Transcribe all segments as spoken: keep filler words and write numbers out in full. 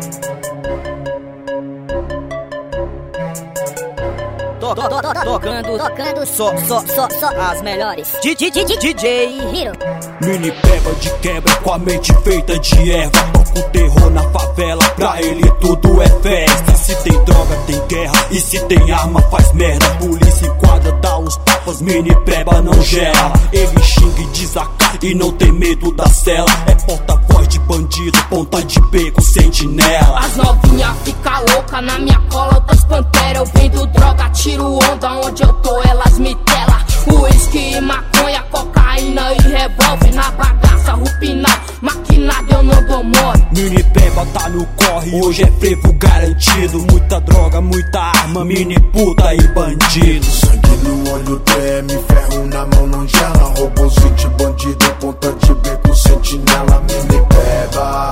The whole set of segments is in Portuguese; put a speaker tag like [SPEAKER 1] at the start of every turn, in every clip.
[SPEAKER 1] To, to, to, to, tocando, tocando só, só, só, só as melhores. D J, D J Hero.
[SPEAKER 2] Mini peba de quebra com a mente feita de erva. Toca o terror na favela, pra ele tudo é festa. Se tem droga, tem guerra, e se tem arma, faz merda. Polícia enquadra, dá uns tapas, mini peba não gela. Ele xinga e desacata e não tem medo da cela. É porta-voz de bandido, ponta de beco, sentinela.
[SPEAKER 3] As novinha fica louca na minha cola, outras pantera. Eu vendo droga, tiro onda, onde eu tô elas me tela. Whisky, maconha, cocaína e revólver. Na bagaça, rupinal, maquinado eu não dou mole.
[SPEAKER 2] Mini peba tá no corre, hoje é frevo garantido. Muita droga, muita arma, mini puta e bandido.
[SPEAKER 4] Sangue no olho, treme, ferro na mão não gela. Robôzinho de bandido, ponta de beco, sentinela. Mini peba,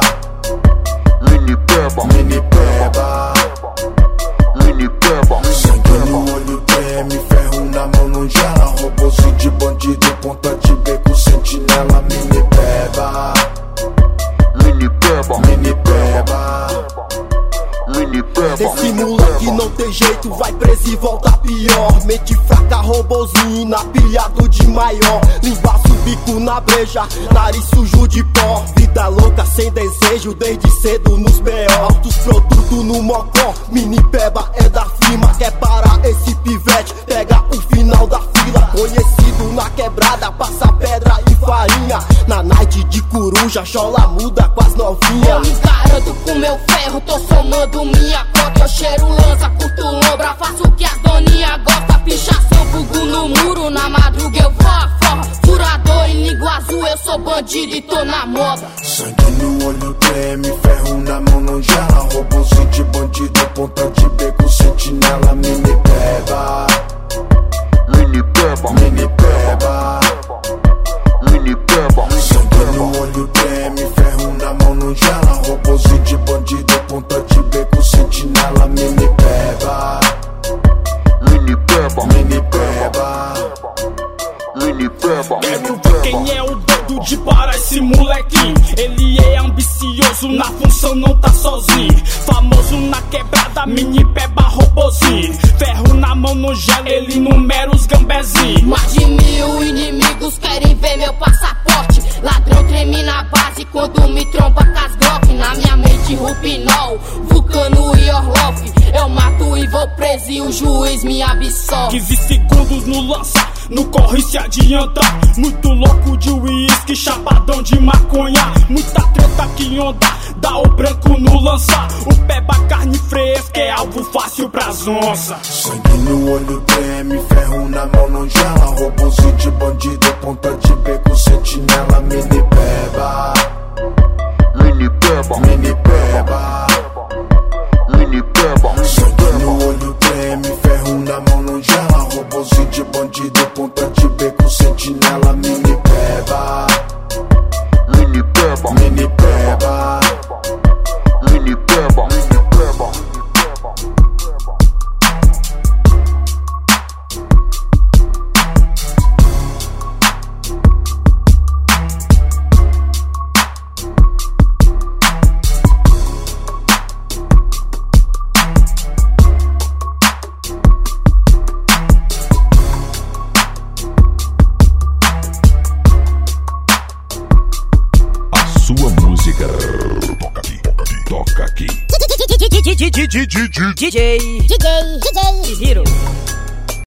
[SPEAKER 5] Mini peba,
[SPEAKER 4] mini peba,
[SPEAKER 5] mini peba.
[SPEAKER 4] sangue no olho, treme, ferro na mão não gela. Robôzinho de bandido, ponta de beco, sentinela. Mini peba,
[SPEAKER 5] Mini peba,
[SPEAKER 4] mini peba,
[SPEAKER 5] mini peba.
[SPEAKER 6] Desse moleque não tem jeito, vai preso e volta pior. Mente fraca, robozinho, na pilhado de maior. Limbaço o bico na breja, nariz sujo de pó. Vida louca sem desejo, desde cedo nos B O. Altos produtos no mocó, mini peba é da firma. Quer parar esse pivete, pega o final da fila. Conhecido na quebrada, passa pedra e farinha. Na night de coruja, chola muda com as novinhas.
[SPEAKER 3] Eu me garanto com meu ferro, tô somando minha cota. Eu cheiro lança, curto lombra, faço o que as doninha gosta. Pichação, fogo no muro, na madruga eu vou a forra. Furador em língua azul, eu sou bandido e tô na moda.
[SPEAKER 4] sangue no olho, treme, ferro na mão não gela. Robôzinho de bandido, ponta de beco, sentinela. Mini peba,
[SPEAKER 5] Mini peba,
[SPEAKER 4] mini peba,
[SPEAKER 5] mini peba.
[SPEAKER 4] sangue no olho, treme, ferro na mão não gela. Robôzinho de bandido, ponta de beco, sentinela. Mini peba,
[SPEAKER 5] Mini peba,
[SPEAKER 4] mini peba,
[SPEAKER 5] mini peba.
[SPEAKER 2] Quero ver quem é o doido de parar esse molequinho. Ele é ambicioso, na função não tá sozinho. Famoso na quebrada, mini peba, robozinho. Ferro na mão no gelo, ele numera os gambezinhos.
[SPEAKER 3] Mais de mil inimigos querem ver meu passaporte. Ladrão treme na base quando me tromba com as Glock. Na minha mente Rupinol, Vulcano e Orloff. Eu mato e vou preso e o juiz me absolve.
[SPEAKER 2] quinze segundos no lança, no corre se adianta. Muito louco de uísque, chapadão de maconha. Muita treta que onda, dá o branco no lança. O peba carne fresca, é alvo fácil pras onças.
[SPEAKER 4] sangue no olho, treme, ferro na mão não gela. Robôzinho de bandido, ponta de beco, sentinela. Mini peba,
[SPEAKER 5] Mini peba,
[SPEAKER 4] mini peba,
[SPEAKER 5] mini peba.
[SPEAKER 4] sangue no olho, treme, ferro na mão não gela. Robôzinho de bandido, ponta de beco, sentinela. Mini peba,
[SPEAKER 5] Mini peba,
[SPEAKER 4] mini peba,
[SPEAKER 5] mini peba, mini peba.
[SPEAKER 7] Sua música toca aqui, toca aqui, toca aqui.
[SPEAKER 1] D J, D J Hero.